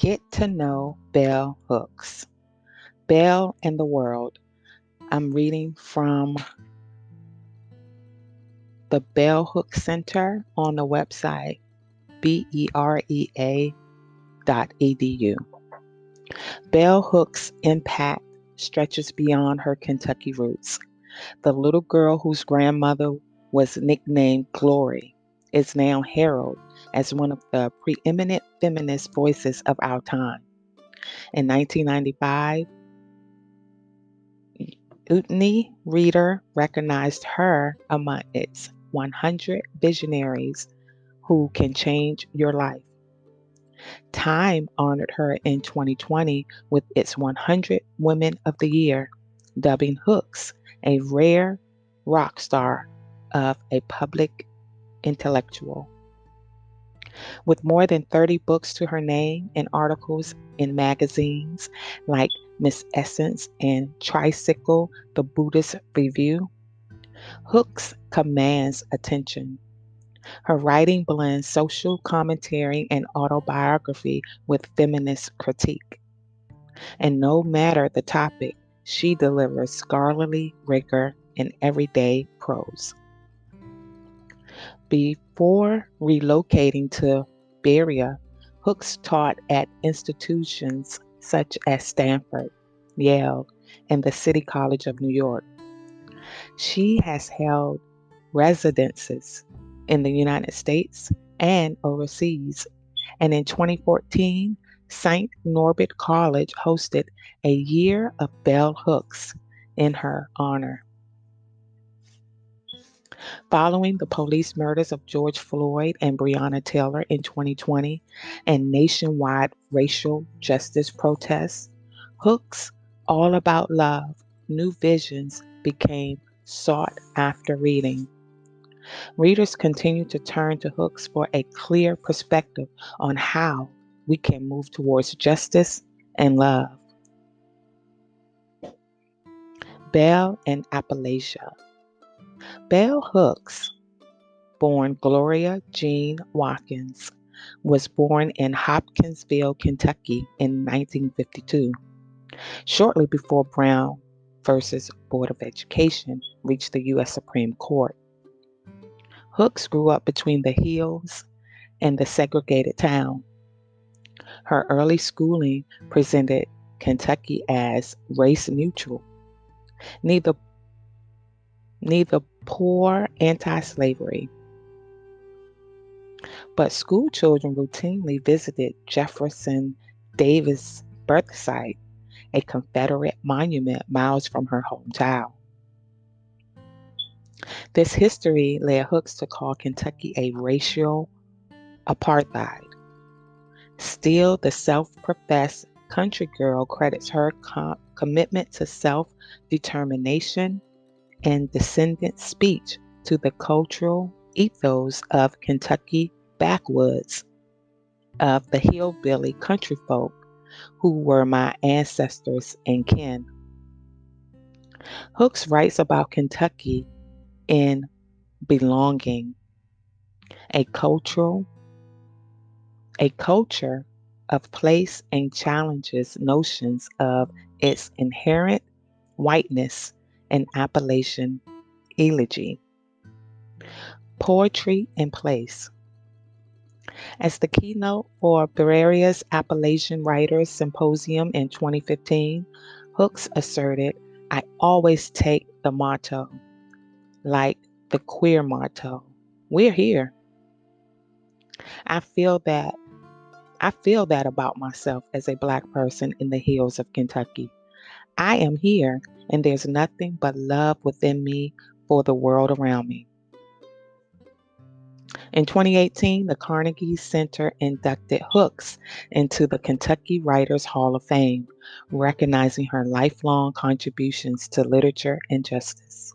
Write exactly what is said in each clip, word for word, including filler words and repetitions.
Get to know Bell Hooks. Bell and the World. I'm reading from the Bell Hooks Center on the website berea dot edu. Bell Hooks' impact stretches beyond her Kentucky roots. The little girl whose grandmother was nicknamed Glory is now heralded as one of the preeminent feminist voices of our time. In nineteen ninety-five, Utne Reader recognized her among its one hundred visionaries who can change your life. Time honored her in twenty twenty with its one hundred Women of the Year, dubbing Hooks a rare rock star of a public intellectual. With more than thirty books to her name and articles in magazines like Miss Essence and Tricycle, the Buddhist Review, Hooks commands attention. Her writing blends social commentary and autobiography with feminist critique. And no matter the topic, she delivers scholarly rigor in everyday prose. Before relocating to Berea, Hooks taught at institutions such as Stanford, Yale, and the City College of New York. She has held residences in the United States and overseas, and in twenty fourteen, Saint Norbert College hosted a Year of Bell Hooks in her honor. Following the police murders of George Floyd and Breonna Taylor in twenty twenty and nationwide racial justice protests, Hooks' All About Love, New Visions became sought after reading. Readers continue to turn to Hooks for a clear perspective on how we can move towards justice and love. Bell and Appalachia. Bell Hooks, born Gloria Jean Watkins, was born in Hopkinsville, Kentucky in nineteen fifty-two, shortly before Brown versus Board of Education reached the U S Supreme Court. Hooks grew up between the hills and the segregated town. Her early schooling presented Kentucky as race neutral, neither, neither poor anti-slavery, but school children routinely visited Jefferson Davis' birthsite, a Confederate monument miles from her hometown. This history led Hooks to call Kentucky a racial apartheid. Still, the self-professed country girl credits her com- commitment to self-determination and descendant speech to the cultural ethos of Kentucky backwoods, of the hillbilly country folk who were my ancestors and kin. Hooks writes about Kentucky in Belonging, a cultural a culture of place and challenges notions of its inherent whiteness and Appalachian elegy. Poetry and Place. As the keynote for Berea's Appalachian Writers Symposium in twenty fifteen, Hooks asserted, I always take the motto, like the queer motto, we're here. I feel that I feel that about myself as a Black person in the hills of Kentucky. I am here, and there's nothing but love within me for the world around me. In twenty eighteen, the Carnegie Center inducted Hooks into the Kentucky Writers Hall of Fame, recognizing her lifelong contributions to literature and justice.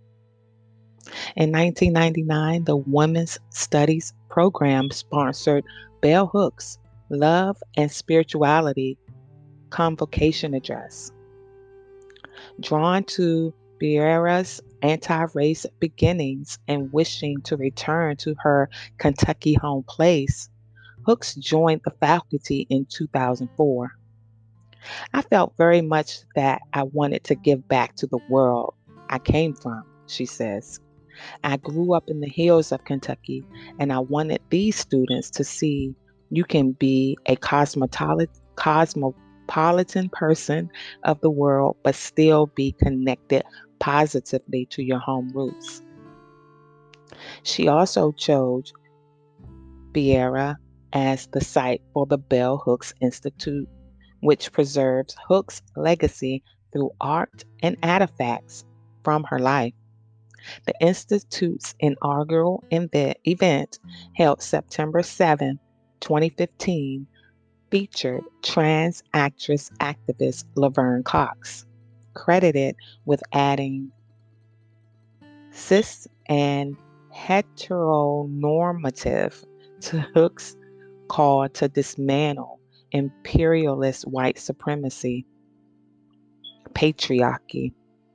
In nineteen ninety-nine, the Women's Studies program sponsored Bell Hooks' Love and Spirituality Convocation Address. Drawn to Berea's anti-race beginnings and wishing to return to her Kentucky home place, Hooks joined the faculty in two thousand four. I felt very much that I wanted to give back to the world I came from, she says. I grew up in the hills of Kentucky, and I wanted these students to see you can be a cosmopolitan, cosmopolitan person of the world, but still be connected positively to your home roots. She also chose Berea as the site for the Bell Hooks Institute, which preserves Hooks' legacy through art and artifacts from her life. The Institute's inaugural event, held September seventh, twenty fifteen, featured trans actress activist Laverne Cox, credited with adding cis and heteronormative to Hooks' call to dismantle imperialist white supremacy, patriarchy.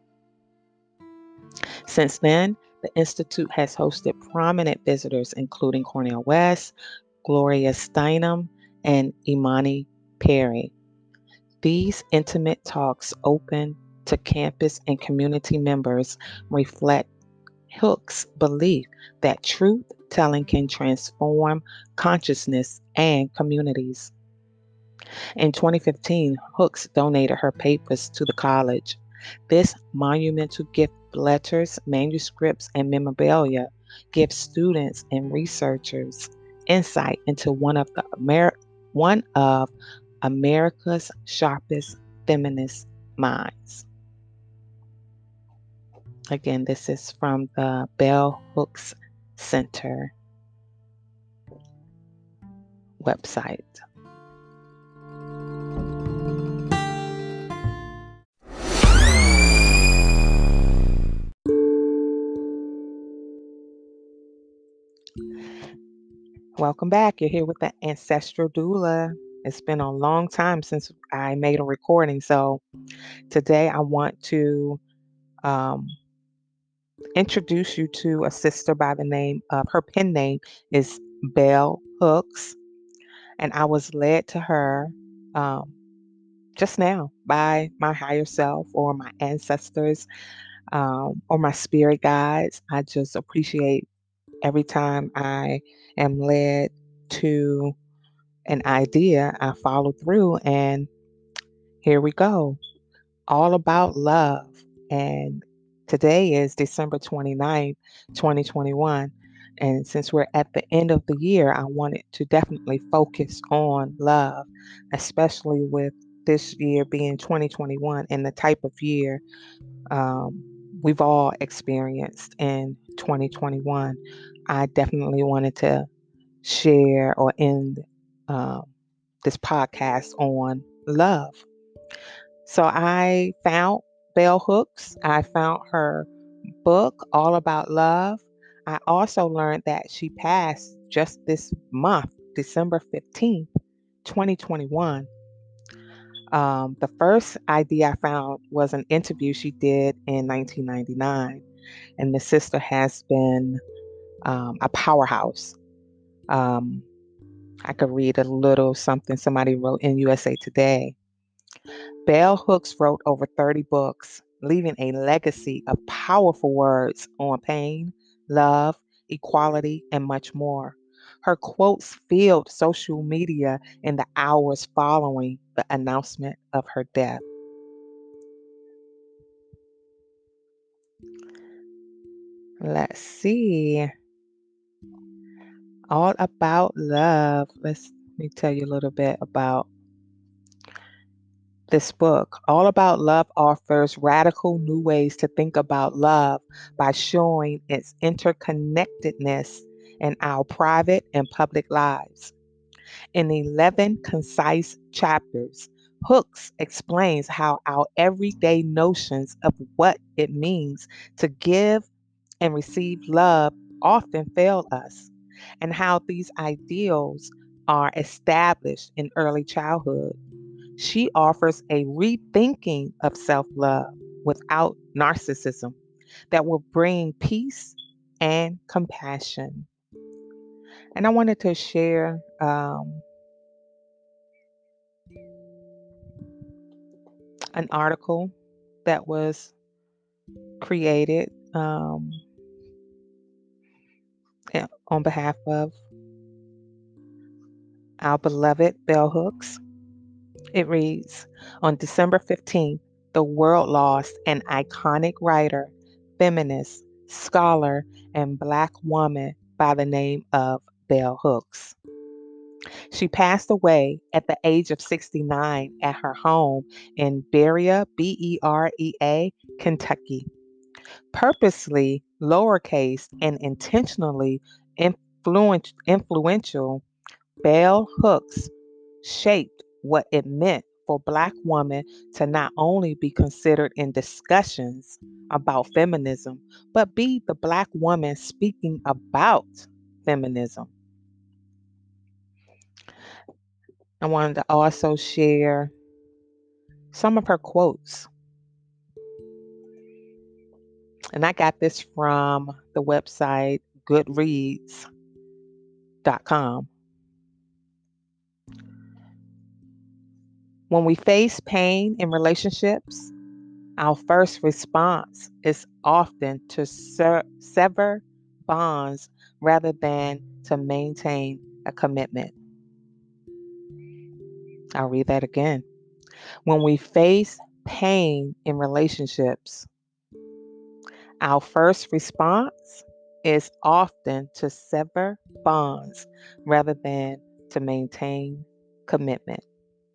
Since then, the Institute has hosted prominent visitors, including Cornel West, Gloria Steinem, and Imani Perry. These intimate talks, open to campus and community members, reflect Hooks' belief that truth telling can transform consciousness and communities. In twenty fifteen, Hooks donated her papers to the college. This monumental gift, letters, manuscripts, and memorabilia, gives students and researchers insight into one of the Amer- one of America's sharpest feminist minds. Again, this is from the Bell Hooks Center website. Welcome back. You're here with the Ancestral Doula. It's been a long time since I made a recording, so today I want to um, introduce you to a sister by the name of, her pen name is Bell Hooks, and I was led to her um, just now by my higher self or my ancestors um, or my spirit guides. I just appreciate every time I am led to an idea, I follow through, and here we go. All about love. And today is December twenty-ninth, twenty twenty-one. And since we're at the end of the year, I wanted to definitely focus on love, especially with this year being twenty twenty-one and the type of year um, we've all experienced in twenty twenty-one. I definitely wanted to share or end uh, this podcast on love. So I found Bell Hooks. I found her book, All About Love. I also learned that she passed just this month, December fifteenth, twenty twenty-one. Um, the first idea I found was an interview she did in nineteen ninety-nine. And the sister has been um, a powerhouse. Um, I could read a little something somebody wrote in U S A Today. Bell Hooks wrote over thirty books, leaving a legacy of powerful words on pain, love, equality, and much more. Her quotes filled social media in the hours following the announcement of her death. Let's see. All About Love. Let's let me tell you a little bit about this book. All About Love offers radical new ways to think about love by showing its interconnectedness in our private and public lives. In eleven concise chapters, Hooks explains how our everyday notions of what it means to give and receive love often fail us, and how these ideals are established in early childhood. She offers a rethinking of self love without narcissism that will bring peace and compassion. And I wanted to share um, an article that was created um, eh, on behalf of our beloved bell hooks. It reads, on December fifteenth, the world lost an iconic writer, feminist, scholar, and Black woman by the name of Bell Hooks. She passed away at the age of sixty-nine at her home in Berea, B E R E A, Kentucky. Purposely lowercase and intentionally influent, influential, Bell Hooks shaped what it meant for Black women to not only be considered in discussions about feminism, but be the Black woman speaking about feminism. I wanted to also share some of her quotes, and I got this from the website goodreads dot com. When we face pain in relationships, our first response is often to ser- sever bonds rather than to maintain a commitment. I'll read that again. When we face pain in relationships, our first response is often to sever bonds rather than to maintain commitment.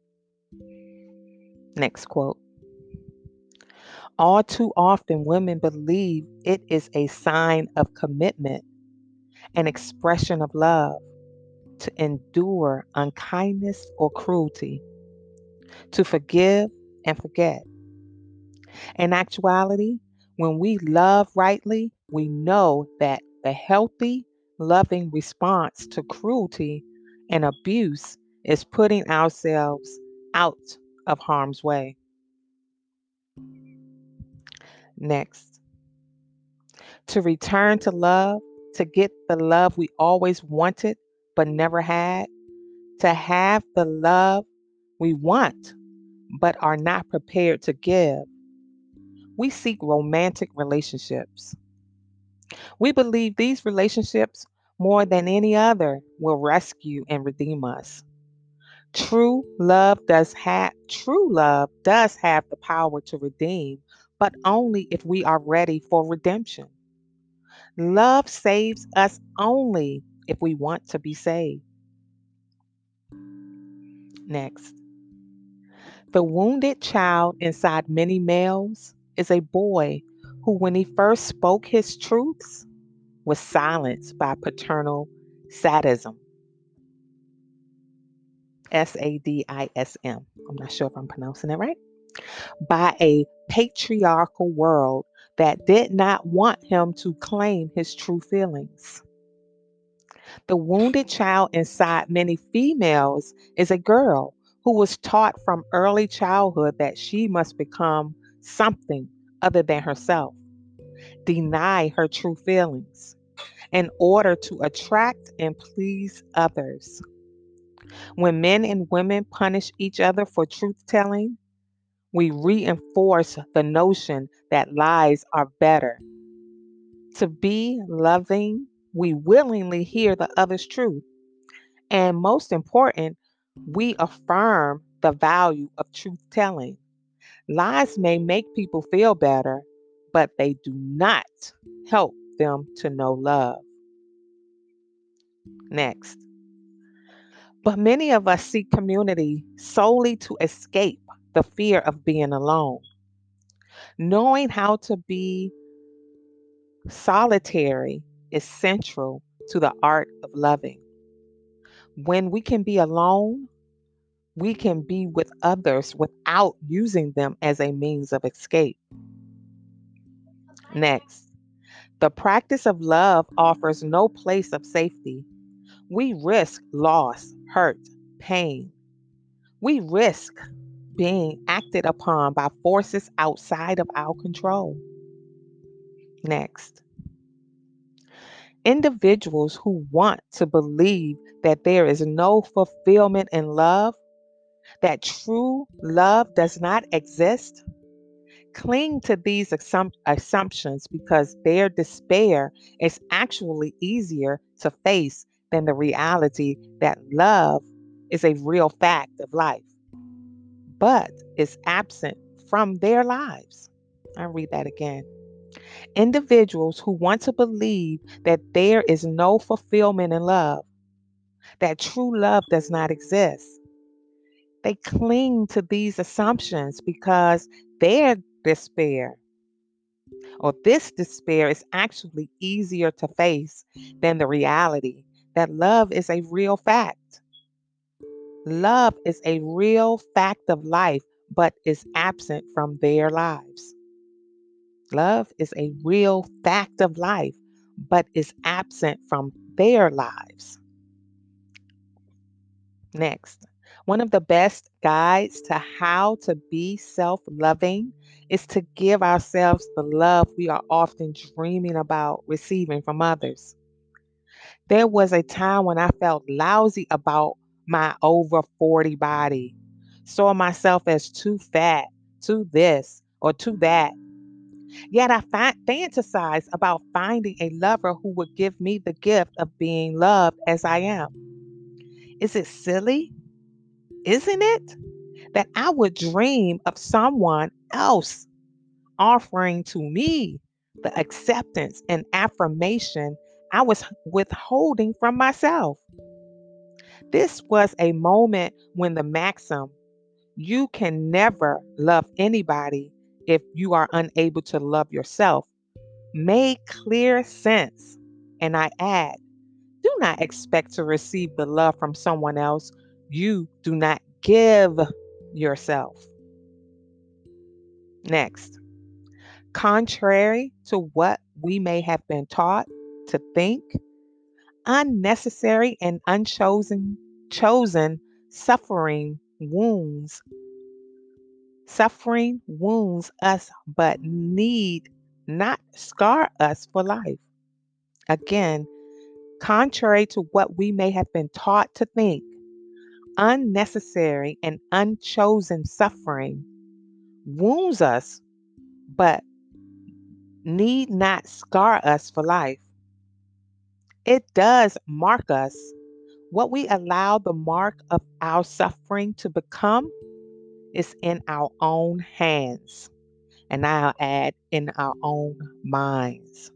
Next quote. All too often, women believe it is a sign of commitment, an expression of love, to endure unkindness or cruelty, to forgive and forget. In actuality, when we love rightly, we know that the healthy, loving response to cruelty and abuse is putting ourselves out of harm's way. Next, to return to love, to get the love we always wanted but never had, to have the love we want but are not prepared to give. We seek romantic relationships. We believe these relationships, more than any other, will rescue and redeem us. True love does have true love does have the power to redeem, but only if we are ready for redemption. Love saves us only if we want to be saved. Next, the wounded child inside many males is a boy who, when he first spoke his truths, was silenced by paternal sadism. S A D I S M. I'm not sure if I'm pronouncing it right. By a patriarchal world that did not want him to claim his true feelings. The wounded child inside many females is a girl who was taught from early childhood that she must become something other than herself, deny her true feelings in order to attract and please others. When men and women punish each other for truth telling, we reinforce the notion that lies are better. To be loving, we willingly hear the other's truth. And most important, we affirm the value of truth telling. Lies may make people feel better, but they do not help them to know love. Next. But many of us seek community solely to escape the fear of being alone. Knowing how to be solitary is central to the art of loving. When we can be alone, we can be with others without using them as a means of escape. Next, the practice of love offers no place of safety. We risk loss, hurt, pain. We risk being acted upon by forces outside of our control. Next, Individuals who want to believe that there is no fulfillment in love, that true love does not exist, cling to these assump- assumptions because their despair is actually easier to face than the reality that love is a real fact of life, but is absent from their lives. I read that again. Individuals who want to believe that there is no fulfillment in love, that true love does not exist, they cling to these assumptions because their despair or this despair is actually easier to face than the reality that love is a real fact. Love is a real fact of life, but is absent from their lives. Love is a real fact of life, but is absent from their lives. Next, one of the best guides to how to be self loving is to give ourselves the love we are often dreaming about receiving from others. There was a time when I felt lousy about my over forty body, saw myself as too fat, too this, or too that. Yet I fa- fantasized about finding a lover who would give me the gift of being loved as I am. Is it silly? Isn't it? That I would dream of someone else offering to me the acceptance and affirmation I was withholding from myself. This was a moment when the maxim, you can never love anybody if you are unable to love yourself, made clear sense. And I add, do not expect to receive the love from someone else you do not give yourself. Next, contrary to what we may have been taught to think, unnecessary and unchosen chosen suffering wounds suffering wounds us but need not scar us for life. Again, contrary to what we may have been taught to think, unnecessary and unchosen suffering wounds us but need not scar us for life. It does mark us. What we allow the mark of our suffering to become is in our own hands. And I'll add, in our own minds.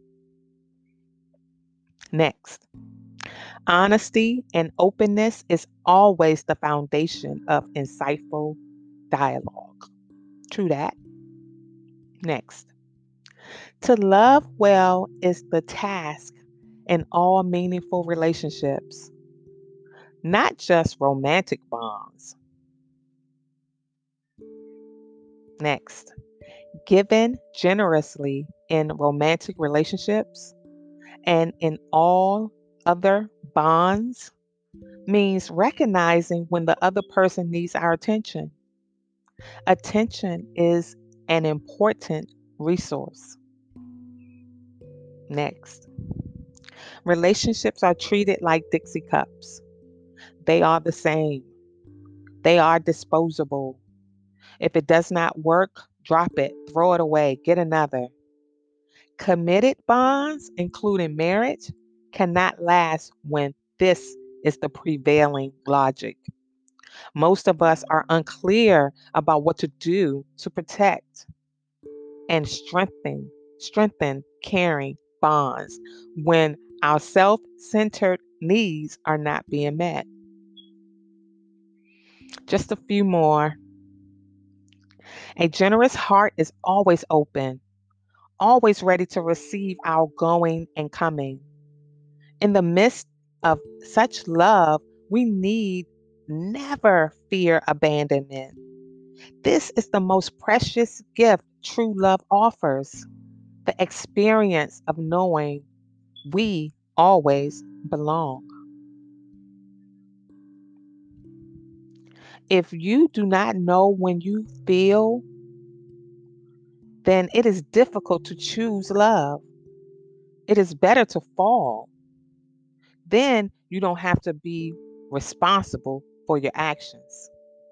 Next, honesty and openness is always the foundation of insightful dialogue. True that. Next, to love well is the task in all meaningful relationships, not just romantic bonds. Next, given generously in romantic relationships and in all other bonds means recognizing when the other person needs our attention. Attention is an important resource. Next, relationships are treated like Dixie cups. They are the same, they are disposable. If it does not work, drop it, throw it away, get another. Committed bonds, including marriage, cannot last when this is the prevailing logic. Most of us are unclear about what to do to protect and strengthen strengthen caring bonds when our self-centered needs are not being met. Just a few more. A generous heart is always open, always ready to receive our going and coming. In the midst of such love, we need never fear abandonment. This is the most precious gift true love offers, the experience of knowing we always belong. If you do not know when you feel, then it is difficult to choose love. It is better to fall. Then you don't have to be responsible for your actions.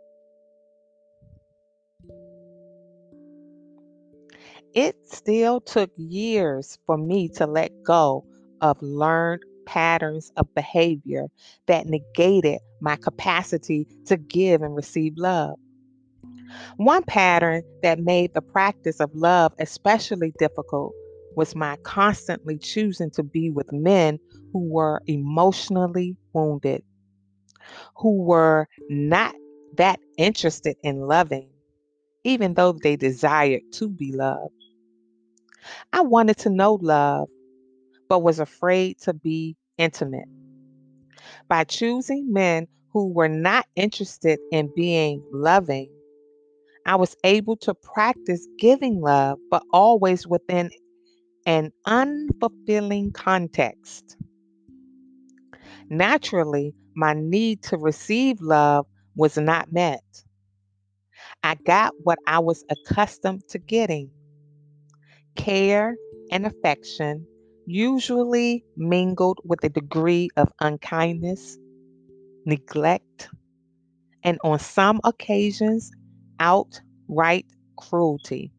It still took years for me to let go of learned patterns of behavior that negated my capacity to give and receive love. One pattern that made the practice of love especially difficult was my constantly choosing to be with men who were emotionally wounded, who were not that interested in loving, even though they desired to be loved. I wanted to know love, but was afraid to be intimate. By choosing men who were not interested in being loving, I was able to practice giving love, but always within an unfulfilling context. Naturally, my need to receive love was not met. I got what I was accustomed to getting: care and affection, usually mingled with a degree of unkindness, neglect, and on some occasions, outright cruelty.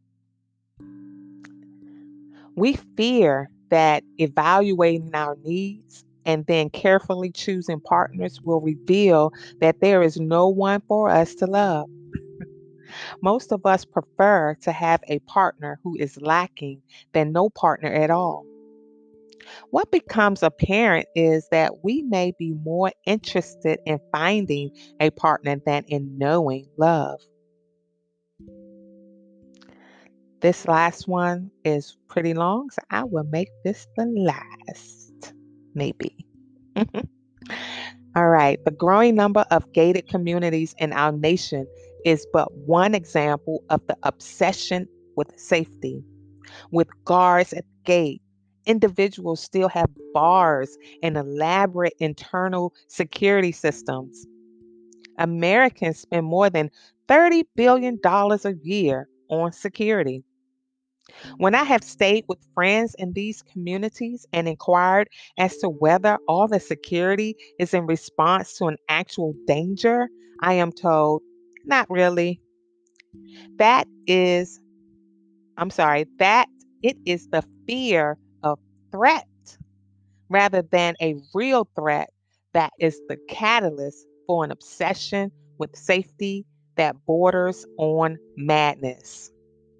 We fear that evaluating our needs and then carefully choosing partners will reveal that there is no one for us to love. Most of us prefer to have a partner who is lacking than no partner at all. What becomes apparent is that we may be more interested in finding a partner than in knowing love. This last one is pretty long, so I will make this the last, maybe. All right. The growing number of gated communities in our nation is but one example of the obsession with safety. With guards at the gate, individuals still have bars and elaborate internal security systems. Americans spend more than thirty billion dollars a year on security. When I have stayed with friends in these communities and inquired as to whether all the security is in response to an actual danger, I am told, not really. That is, I'm sorry, that it is the fear of threat rather than a real threat that is the catalyst for an obsession with safety that borders on madness.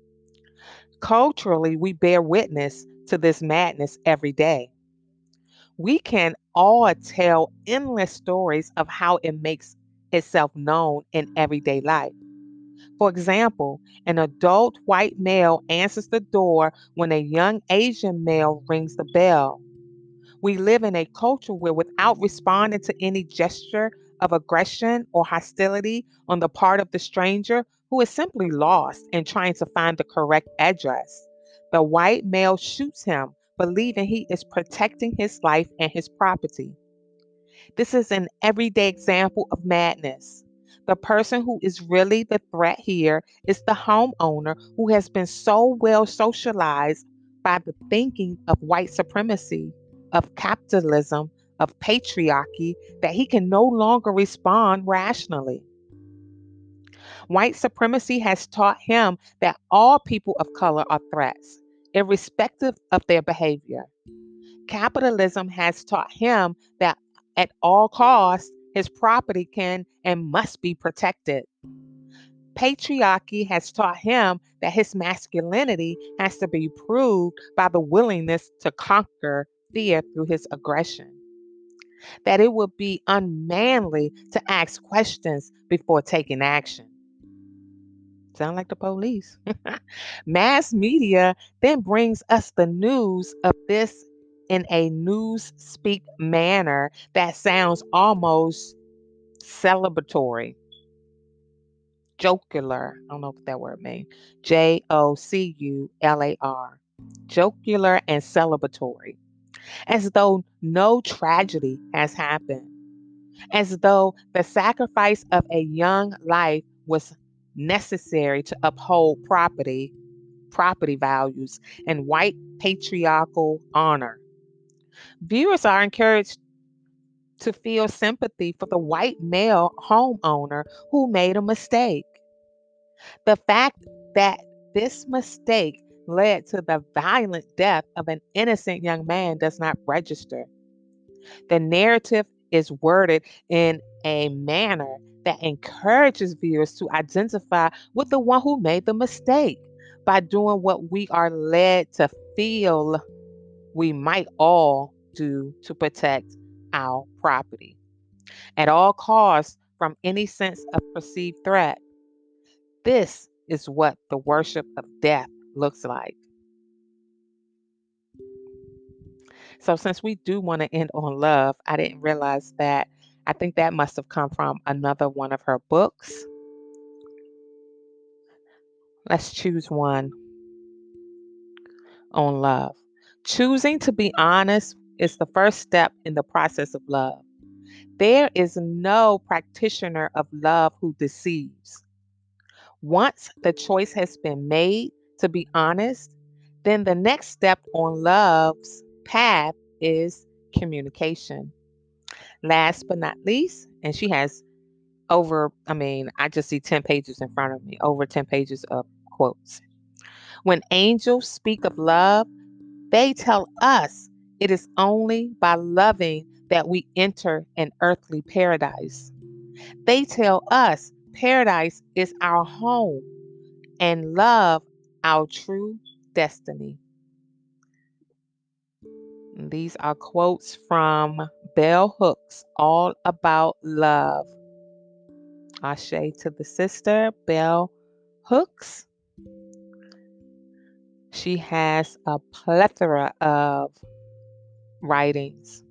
Culturally, we bear witness to this madness every day. We can all tell endless stories of how it makes itself known in everyday life. For example, an adult white male answers the door when a young Asian male rings the bell. We live in a culture where, without responding to any gesture of aggression or hostility on the part of the stranger who is simply lost and trying to find the correct address, the white male shoots him, believing he is protecting his life and his property. This is an everyday example of madness. The person who is really the threat here is the homeowner who has been so well socialized by the thinking of white supremacy, of capitalism, of patriarchy that he can no longer respond rationally. White supremacy has taught him that all people of color are threats, irrespective of their behavior. Capitalism has taught him that at all costs, his property can and must be protected. Patriarchy has taught him that his masculinity has to be proved by the willingness to conquer fear through his aggression. That it would be unmanly to ask questions before taking action. Sound like the police. Mass media then brings us the news of this in a news speak manner that sounds almost celebratory, jocular. I don't know what that word means. J O C U L A R. Jocular and celebratory, as though no tragedy has happened, as though the sacrifice of a young life was necessary to uphold property property values and white patriarchal honor. Viewers are encouraged to feel sympathy for the white male homeowner who made a mistake. The fact that this mistake led to the violent death of an innocent young man does not register. The narrative is worded in a manner that encourages viewers to identify with the one who made the mistake by doing what we are led to feel we might all do to protect our property at all costs from any sense of perceived threat. This is what the worship of death looks like. So, since we do want to end on love, I didn't realize that. I think that must have come from another one of her books. Let's choose one on love. Choosing to be honest is the first step in the process of love. There is no practitioner of love who deceives. Once the choice has been made to be honest, then the next step on love's path is communication. Last but not least, and she has over, I mean, I just see ten pages in front of me, over ten pages of quotes. When angels speak of love, they tell us it is only by loving that we enter an earthly paradise. They tell us paradise is our home and love our true destiny. And these are quotes from Bell Hooks, All About Love. Ashe to the sister, Bell Hooks. She has a plethora of writings.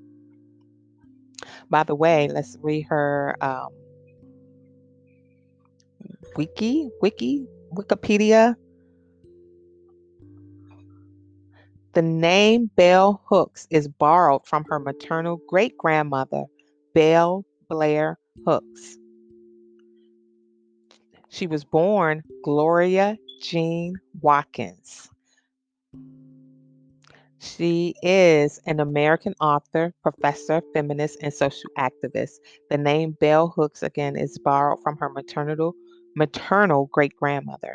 By the way, let's read her um, wiki, wiki, Wikipedia. The name Bell Hooks is borrowed from her maternal great grandmother, Belle Blair Hooks. She was born Gloria Jean Watkins. She is an American author, professor, feminist, and social activist. The name Bell Hooks again is borrowed from her maternal maternal great grandmother.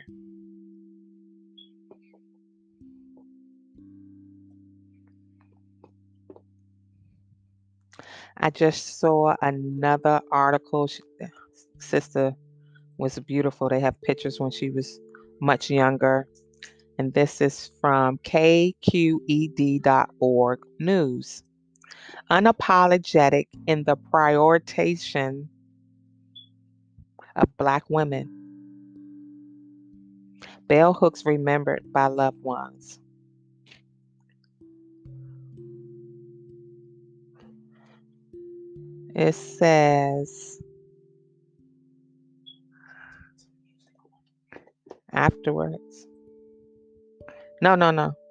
I just saw another article. She, sister was beautiful. They have pictures when she was much younger. And this is from K Q E D dot org news. Unapologetic in the prioritization of Black women. Bell Hooks remembered by loved ones. It says afterwards. No, no, no.